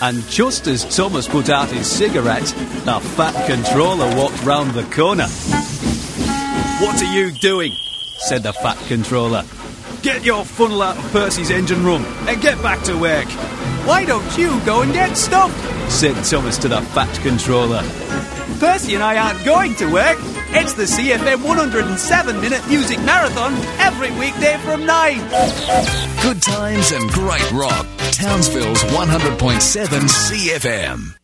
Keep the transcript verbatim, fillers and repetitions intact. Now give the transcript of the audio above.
And just as Thomas put out his cigarette, the Fat Controller walked round the corner. "What are you doing?" said the Fat Controller. "Get your funnel out of Percy's engine room and get back to work." "Why don't you go and get stuffed?" said Thomas to the Fat Controller. "Percy and I aren't going to work. It's the C F M one oh seven minute music marathon every weekday from nine. Good times and great rock. Townsville's one hundred point seven C F M.